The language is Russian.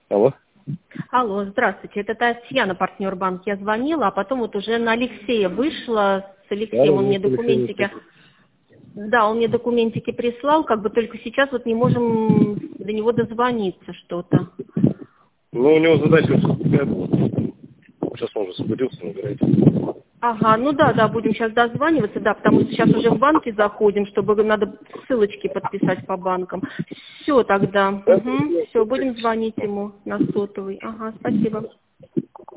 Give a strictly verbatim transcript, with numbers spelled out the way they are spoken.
Алло. Алло, здравствуйте. Это Татьяна, партнер банк. Я звонила, а потом вот уже на Алексея вышла. С Алексеем он мне документики... Да, он мне документики прислал, как бы только сейчас вот не можем до него дозвониться что-то. Ну, у него задача сейчас он уже освободился, набирает. Ага, ну да, да, будем сейчас дозваниваться, да, потому что сейчас уже в банки заходим, чтобы надо ссылочки подписать по банкам. Все тогда, угу, все, будем звонить ему на сотовый. Ага, спасибо.